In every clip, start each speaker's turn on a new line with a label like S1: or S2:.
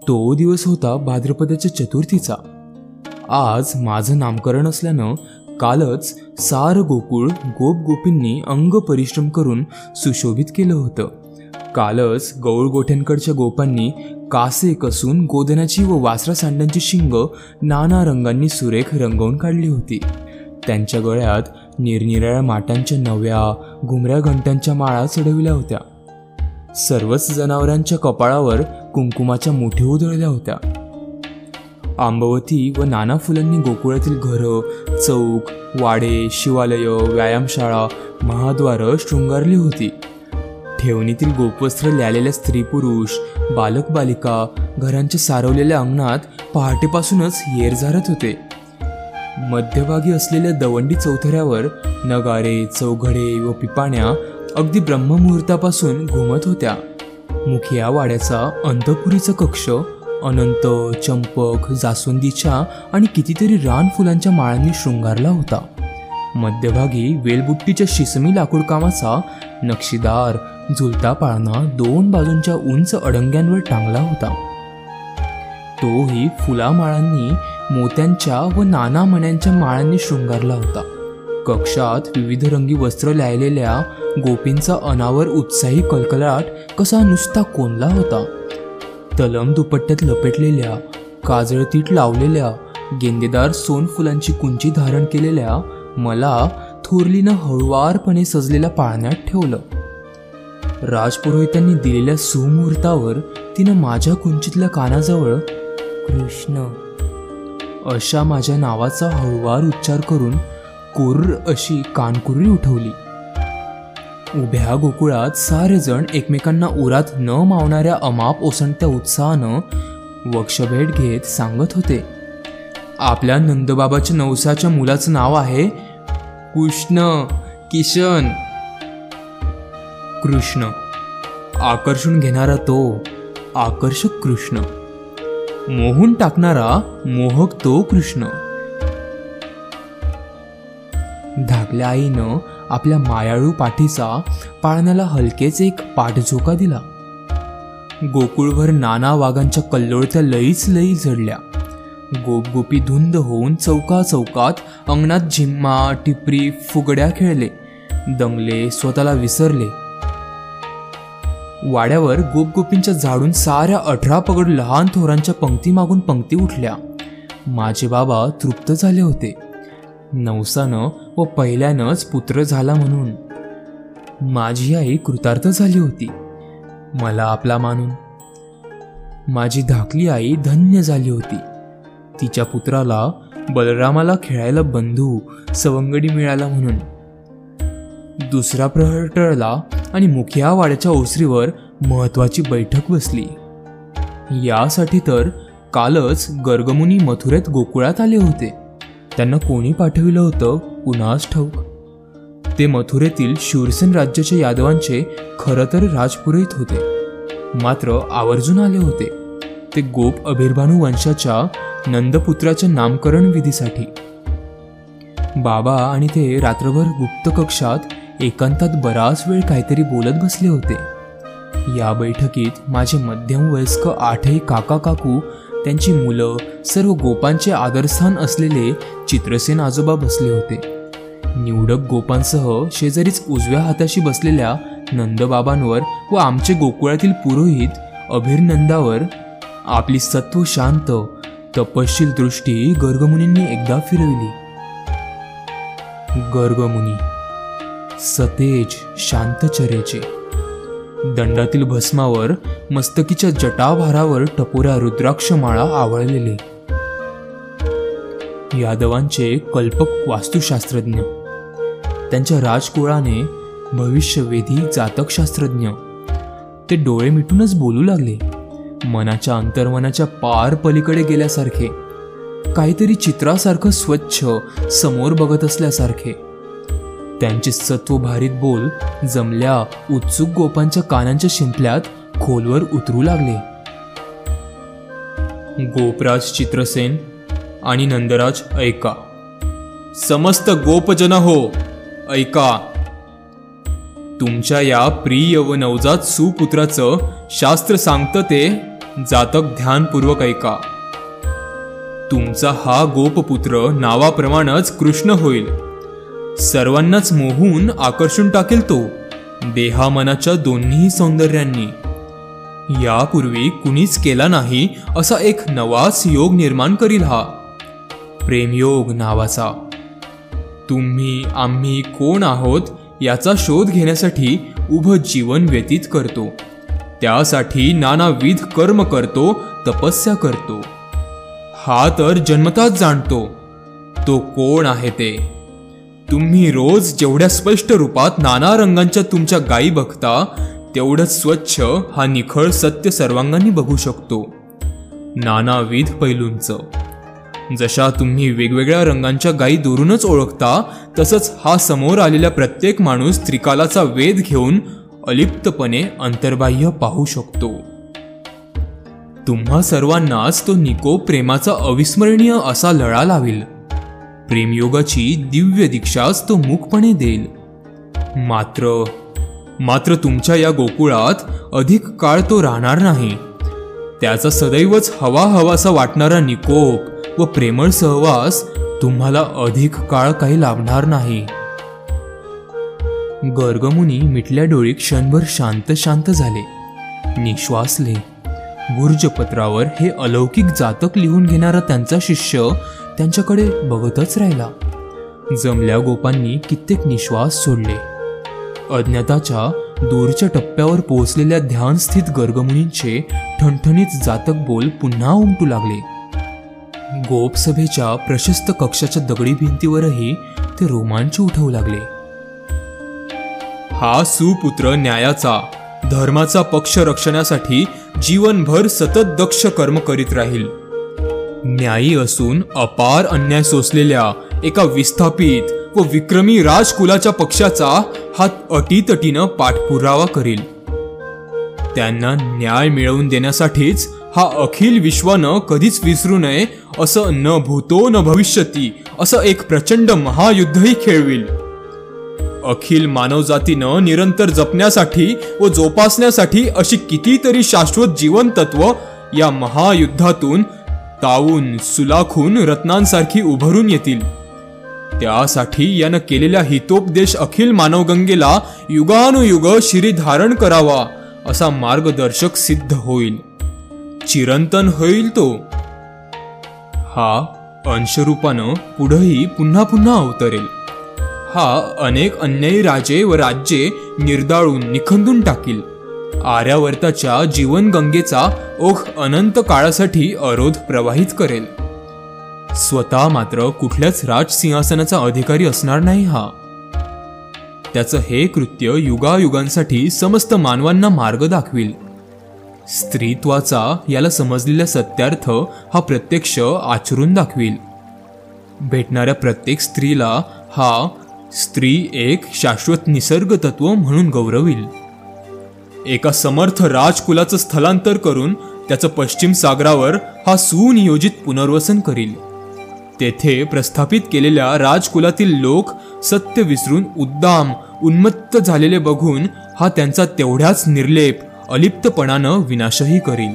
S1: तो दिवस होता भाद्रपदाच्या चतुर्थीचा. आज माझं नामकरण असल्यानं कालच सारं गोकुळ गोपगोपींनी अंग परिश्रम करून सुशोभित केलं होतं. कालच गौळगोठ्यांकडच्या गोपांनी कासे कसून गोधनाची व वासरा सांडांची शिंग नाना रंगांनी सुरेख रंगवून काढली होती. त्यांच्या गळ्यात निरनिराळ्या माटांच्या नव्या घुमऱ्या घंटांच्या माळा चढविल्या होत्या. सर्वच जनावरांच्या कपाळावर कुंकुमाच्या मुठी उधळल्या होत्या. आंबवती व नाना फुलांनी गोकुळातील घरं, चौक, वाडे, शिवालय, व्यायामशाळा, महाद्वारं शृंगारली होती. ठेवणीतील गोपवस्त्र ल्यालेल्या स्त्री पुरुष, बालक बालिका घरांच्या सारवलेल्या अंगणात पहाटेपासूनच येर झारत होते. मध्यभागी असलेल्या दवंडी चौथऱ्यावर नगारे, चौघडे व पिपाण्या अगदी ब्रह्ममुहूर्तापासून घुमत होत्या. मुखिया वाड्याचा अंतपुरीचा कक्ष अनंत, चंपक, जास्वंदीच्या आणि कितीतरी रान फुलांच्या माळांनी शृंगारला होता. मध्यभागी वेलबुट्टीच्या शिसमी लाकूड कामाचा नक्षीदार झुलता पाळणा 2 बाजूंच्या उंच अडंग्यांवर टांगला होता. तोही फुलामाळांनी, मोत्यांच्या व नाना मण्यांच्या माळांनी शृंगारला होता. कक्षात विविध रंगी वस्त्र ल्यालेल्या गोपींचा अनावर उत्साही कलकलाट कसा नुसता कोंडला होता. तलम दुपट्ट्यात लपेटलेल्या, काजळतीट लावलेल्या, गेंदेदार सोनफुलांची कुंची धारण केलेल्या मला थोरलीनं हळुवारपणे सजलेल्या पाळण्यात ठेवलं. राजपुरोहितांनी दिलेल्या सुमुहूर्तावर तिनं माझ्या कुंचीतल्या कानाजवळ कृष्ण अशा माझ्या नावाचा हळुवार उच्चार करून कुर्र अशी कानकुर्री उठवली. उभ्या गोकुळात सारेजण एकमेकांना उरात न मावणाऱ्या अमाप ओसंडत्या उत्साहानं वक्षभेट घेत सांगत होते, आपल्या नंदबाबाच्या नवसाच्या मुलाचं नाव आहे कृष्ण, किशन. कृष्ण, आकर्षून घेणारा तो आकर्षक कृष्ण, मोहून टाकणारा मोहक तो कृष्ण. धाकल्या आईनं आपल्या मायाळू पाठीचा पाळण्याला हलकेच एक पाठझोका दिला. गोकुळभर नाना वाघांच्या कल्लोळत्या लईच लई झडल्या. गोपगोपी धुंद होऊन चौका चौकात अंगणात झिम्मा, टिपरी, फुगड्या खेळले, दमले, स्वतःला विसरले. वाड्यावर गोपगोपींच्या झाडून साऱ्या 18 पगड लहान थोरांच्या पंक्ती मागून पंक्ती उठल्या. माझे बाबा तृप्त झाले होते. नवसानं व पहिल्यानंच पुत्र झाला म्हणून. माझी आई कृतार्थ झाली होती मला आपला मानून. माझी धाकली आई धन्य झाली होती. तिच्या पुत्राला, बलरामाला खेळायला बंधू, सवंगडी मिळाला म्हणून. दुसरा प्रहर टळला आणि मुखिया वाड्याच्या ओसरीवर महत्वाची बैठक बसली. यासाठी तर कालच गर्गमुनी मथुरेत गोकुळात आले होते. त्यांना कोणी पाठविलं होतं कुणास ठाऊक. ते मथुरेतील शूरसेन राज्याच्या यादवांचे खरं तर राजपुरोहित होते, मात्र आवर्जून आले होते. ते गोप अभिर्भानू वंशाच्या नंदपुत्राच्या नामकरण विधीसाठी. बाबा आणि ते रात्रभर गुप्त कक्षात एकांतात बराच वेळ काहीतरी बोलत बसले होते. या बैठकीत माझे मध्यमवयस्क 8 काका काकू, त्यांची मुलं, सर्व गोपांचे आदरस्थान असलेले चित्रसेन आजोबा बसले होते. निवडक गोपांसह शेजारीच उजव्या हाताशी बसलेल्या नंदबाबांवर व आमचे गोकुळातील पुरोहित अभिर्नंदावर आपली सत्व शांत तपशील दृष्टी गर्गमुनींनी एकदा फिरवली. गर्गमुनी सतेज शांतचरेचे. दंडातील भस्मावर मस्तकीच्या जटाभारावर टपोऱ्या रुद्राक्षमाळा आवळलेले. यादवांचे कल्पक वास्तुशास्त्रज्ञ. त्यांच्या राजकुळाने भविष्यवेधी जातकशास्त्रज्ञ. ते डोळे मिटूनच बोलू लागले, मनाच्या अंतर्मनाच्या पार पलीकडे गेल्यासारखे, काहीतरी चित्रासारखं स्वच्छ समोर बघत असल्यासारखे. त्यांचे सत्वभारित बोल जमल्या उत्सुक गोपांच्या कानांच्या शिंपल्यात खोलवर उतरू लागले. गोपराज चित्रसेन आणि नंदराज ऐका. समस्त गोपजन हो ऐका. तुमच्या या प्रिय व नवजात सुपुत्राचं शास्त्र सांगतं ते जातक ध्यानपूर्वक ऐका. तुमचा हा गोपपुत्र नावाप्रमाणेच कृष्ण होईल. सर्वांनाच मोहून आकर्षून टाकेल तो, देहामनाच्या दोन्ही सौंदर्यांनी. यापूर्वी कुणीच केला नाही असा एक नवाच योग निर्माण करील हा, प्रेमयोग नावाचा. तुम्ही आम्ही कोण आहोत याचा शोध घेण्यासाठी उभं जीवन व्यतीत करतो. त्यासाठी नानाविध कर्म करतो, तपस्या करतो. हा तर जन्मताच जाणतो तो कोण आहे ते. तुम्ही रोज जेवढ्या स्पष्ट रूपात नाना रंगांच्या तुमच्या गायी बघता, तेवढंच स्वच्छ हा निखळ सत्य सर्वांगांनी बघू शकतो, नानाविध पैलूंचं. जशा तुम्ही वेगवेगळ्या रंगांच्या गायी दुरूनच ओळखता, तसंच हा समोर आलेला प्रत्येक माणूस त्रिकालाचा वेध घेऊन अलिप्तपणे अंतर्बाह्य पाहू शकतो. तुम्हा सर्वांनाच तो निकोप प्रेमाचा अविस्मरणीय असा लळा लावेल. प्रेमयोगाची दिव्य दीक्षाच तो मूकपणे देईल. मात्र तुमच्या या गोकुळात अधिक काळ तो राहणार नाही. त्याचा सदैवच हवाहवासा वाटणारा निकोप व प्रेमळ सहवास तुम्हाला अधिक काळ काही लाभणार नाही. गर्गमुनी मिटल्या डोळी क्षणभर शांत झाले, निश्वासले. गुर्जपत्रावर हे अलौकिक जातक लिहून घेणारा त्यांचा शिष्य त्यांच्याकडे बघतच राहिला. जमल्या गोपांनी कित्येक निश्वास सोडले. अज्ञाताच्या दूरच्या टप्प्यावर पोहोचलेल्या ध्यानस्थित गर्गमुनींचे ठणठणीत जातक बोल पुन्हा उमटू लागले. गोपसभेच्या प्रशस्त कक्षाच्या दगडी भिंतीवरही ते रोमांच उठवू लागले. हा सुपुत्र न्यायाचा, धर्माचा पक्ष रक्षणासाठी जीवनभर सतत दक्ष कर्म करीत राहील. न्यायी असून अपार अन्याय सोसलेल्या एका विस्थापित व विक्रमी राजकुलाच्या पक्षाचा हा अटीतटीनं पाठपुरावा करील. त्यांना न्याय मिळवून देण्यासाठीच हा अखिल विश्वानं कधीच विसरू नये असं न भूतो न भविष्यती असं एक प्रचंड महायुद्धही खेळविल. अखिल मानवजातीनं निरंतर जपण्यासाठी व जोपासण्यासाठी अशी कितीतरी शाश्वत जीवन तत्व या महायुद्धातून तावून सुलाखून रत्नांसारखी उभरून येतील. त्यासाठी यानं केलेल्या हितोपदेश अखिल मानवगंगेला युगानुयुग शिरी धारण करावा असा मार्गदर्शक सिद्ध होईल. चिरंतन होईल तो. हा अंशरूपानं पुढेही पुन्हा अवतरेल. हा अनेक अन्यायी राजे व राज्ये निर्दाळून निखंदून टाकील. आर्यावर्ताच्या जीवनगंगेचा ओघ अनंत काळासाठी अरोध प्रवाहित करेल. स्वतः मात्र कुठल्याच राजसिंहासनाचा अधिकारी असणार नाही हा. त्याचं हे कृत्य युगायुगांसाठी समस्त मानवांना मार्ग दाखविल. स्त्रीत्वाचा याला समजलेला सत्यार्थ हा प्रत्यक्ष आचरून दाखविल. भेटणाऱ्या प्रत्येक स्त्रीला हा स्त्री एक शाश्वत निसर्ग तत्व म्हणून गौरविल. एका समर्थ राजकुलाचं स्थलांतर करून त्याचं पश्चिम सागरावर हा सुनियोजित पुनर्वसन करील. तेथे प्रस्थापित केलेल्या राजकुलातील लोक सत्य विसरून उद्दाम उन्मत्त झालेले बघून हा त्यांचा तेवढ्याच निर्लेप अलिप्तपणानं विनाशही करील.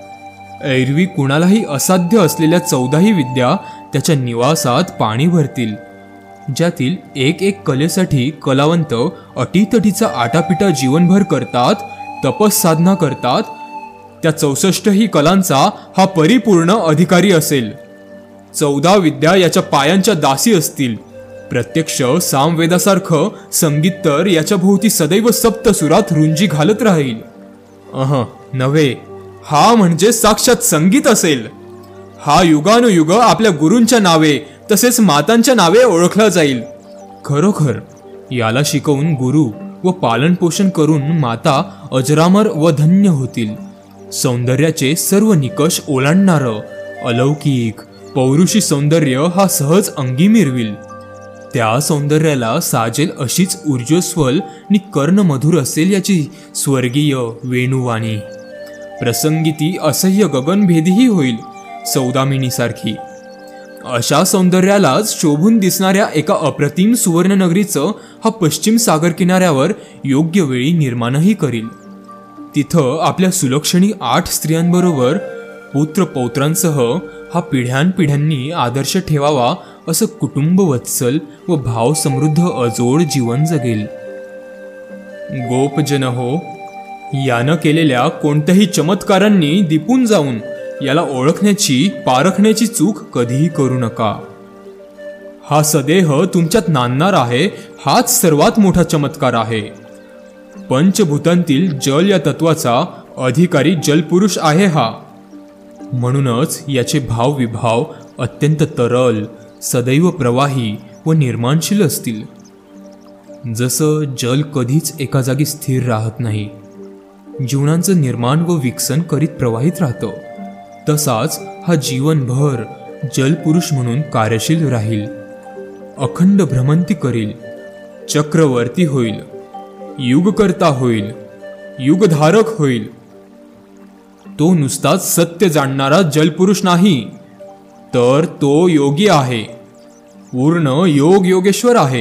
S1: एरवी कुणालाही असाध्य असलेल्या 14ही विद्या त्याच्या निवासात पाणी भरतील. ज्यातील एक कलेसाठी कलावंत अटीतटीचा आटापिटा जीवनभर करतात, तपस साधना करतात. त्या 64ही कलांचा हा परिपूर्ण अधिकारी असेल. 14 विद्या याच्या पायांच्या दासी असतील. प्रत्यक्ष सामवेदासारखं संगीत तर याच्या भोवती सदैव सप्तसुरात रुंजी घालत राहील. नव्हे, हा म्हणजे साक्षात संगीत असेल. हा युगानुयुग आपल्या गुरूंच्या नावे तसेच मातांच्या नावे ओळखला जाईल. खरोखर याला शिकवून गुरु व पालनपोषण करून माता अजरामर व धन्य होतील. सौंदर्याचे सर्व निकष ओलांडणारं अलौकिक पौरुषी सौंदर्य हा सहज अंगी मिरविल. त्या सौंदर्याला साजेल अशीच ऊर्जस्वल नि कर्णमधुर असेल याची स्वर्गीय वेणुवाणी. प्रसंगी ती असह्य गगनभेदीही होईल, सौदामिनीसारखी. अशा सौंदर्यालाच शोभून दिसणाऱ्या एका अप्रतिम सुवर्णनगरीचं हा पश्चिम सागर किनाऱ्यावर योग्य वेळी निर्माणही करील. तिथं आपल्या सुलक्षणी 8 स्त्रियांबरोबर पुत्र पौत्रांसह हा पिढ्यानपिढ्यांनी आदर्श ठेवावा असं कुटुंब वत्सल व भाव समृद्ध अजोड जीवन जगेल. गोपजन हो, यानं केलेल्या कोणत्याही चमत्कारांनी दिपून जाऊन याला ओळखण्याची पारखण्याची चूक कधीही करू नका. हा सदेह तुमच्यात नांदणार आहे हाच सर्वात मोठा चमत्कार आहे. पंचभूतांतील जल या तत्वाचा अधिकारी जलपुरुष आहे हा. म्हणूनच याचे भावविभाव अत्यंत तरल, सदैव प्रवाही व निर्माणशील असतील. जसं जल कधीच एका जागी स्थिर राहत नाही, जीवनांचं निर्माण व विकसन करीत प्रवाहित राहतं, तसाच हा जीवनभर जलपुरुष म्हणून कार्यशील राहील. अखंड भ्रमंती करील, चक्रवर्ती होईल, युगकर्ता होईल, युगधारक होईल. तो नुसताच सत्य जाणणारा जलपुरुष नाही, तर तो योगी आहे, पूर्ण योग योगेश्वर आहे.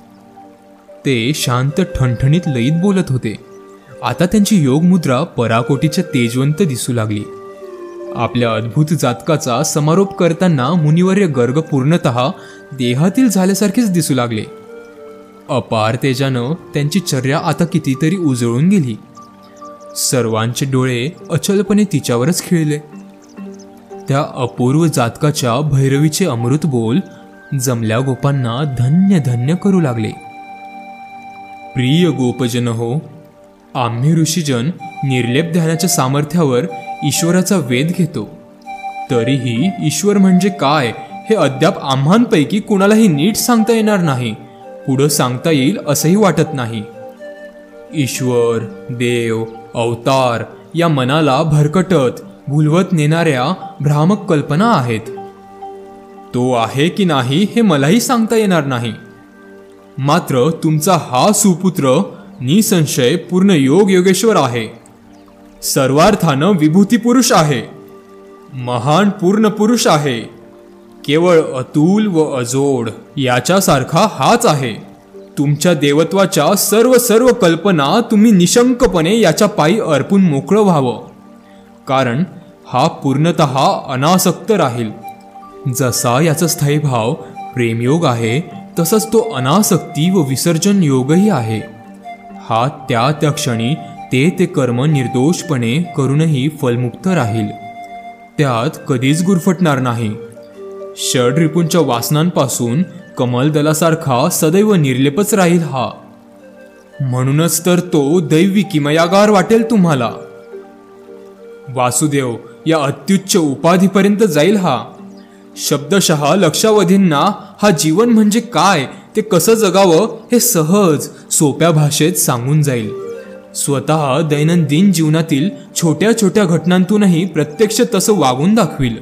S1: ते शांत ठणठणीत लयीत बोलत होते. आता त्यांची योगमुद्रा पराकोटीच्या तेजवंत दिसू लागली. आपल्या अद्भुत जातकाचा समारोप करताना मुनिवर्य गर्ग पूर्णतः देहातील झाल्यासारखेच दिसू लागले. अपार तेजानं त्यांची चर्या आता कितीतरी उजळून गेली. सर्वांचे डोळे अचलपणे तिच्यावरच खिळले. त्या अपूर्व जातकाच्या भैरवीचे अमृत बोल जमल्या गोपांना धन्य धन्य करू लागले. प्रिय गोपजन हो, आम्ही ऋषीजन निर्लेप ध्यानाच्या सामर्थ्यावर ईश्वराचा वेध घेतो. तरीही ईश्वर म्हणजे काय हे अद्याप आम्हांपैकी कुणालाही नीट सांगता येणार नाही, पुढं सांगता येईल असंही वाटत नाही. ईश्वर, देव, अवतार या मनाला भरकटत भुलवत नेणाऱ्या भ्रामक कल्पना आहेत. तो आहे की नाही हे मलाही सांगता येणार नाही. मात्र तुमचा हा सुपुत्र निसंशय पूर्ण योग योगेश्वर आहे. सर्वार्थानं विभूती पुरुष आहे, महान पूर्ण पुरुष आहे. केवळ अतुल व अजोड याच्यासारखा हाच आहे. तुमच्या देवत्वाच्या सर्व कल्पना तुम्ही निशंकपणे याच्या पायी अर्पून मोकळं व्हावं, कारण हा पूर्णतः अनासक्त राहील. जसा याचा स्थायी भाव प्रेमयोग आहे, तसंच तो अनासक्ती व विसर्जन योगही आहे. हा त्या क्षणी ते कर्म निर्दोषपणे करूनही फलमुक्त राहील. त्यात कधीच गुरफटणार नाही. षड्रिपूंच्या वासनांपासून कमलदलासारखा सदैव निर्लेपच राहील हा. म्हणूनच तर तो दैवी किमयागार वाटेल तुम्हाला. वासुदेव या अत्युच्च उपाधीपर्यंत जाईल हा. शब्दशः लक्षावधींना हा जीवन म्हणजे काय, ते कसं जगावं हे सहज सोप्या भाषेत सांगून जाईल. स्वतः दैनंदिन जीवनातील छोट्या छोट्या घटनांतूनही प्रत्यक्ष तसं वागून दाखविल.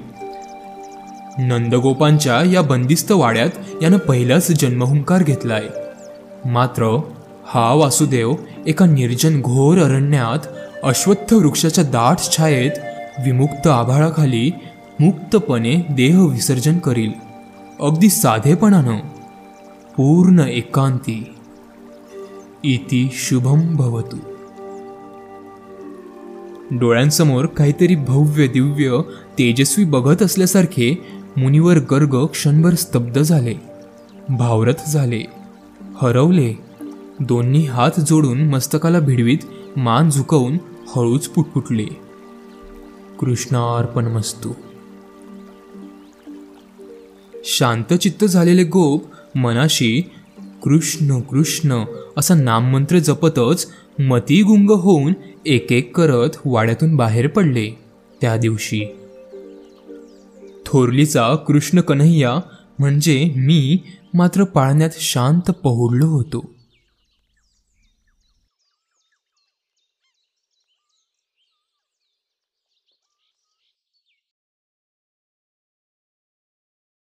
S1: नंदगोपांच्या या बंदिस्त वाड्यात यानं पहिलाच जन्महुंकार घेतलाय. मात्र हा वासुदेव एका निर्जन घोर अरण्यात अश्वत्थ वृक्षाच्या दाट छायेत विमुक्त आभाळाखाली मुक्तपणे देह विसर्जन करील. अगदी साधेपणानं, पूर्ण एकांती. इति शुभम भवतु. डोळ्यांसमोर काहीतरी भव्य दिव्य तेजस्वी बघत असल्यासारखे मुनिवर गर्ग क्षणभर स्तब्ध झाले, भावरत झाले, हरवले. दोन्ही हात जोडून मस्तकाला भिडवीत मान झुकवून हळूच पुटपुटले, कृष्णार्पणमस्तु. शांतचित्त झालेले गोप मनाशी कृष्ण कृष्ण असा नाममंत्र जपतच मतिगुंग होऊन एक एक करत वाड्यातून बाहेर पडले. त्या दिवशी थोरलीचा कृष्ण कन्हैया म्हणजे मी मात्र पाळण्यात शांत पहुडलो होतो.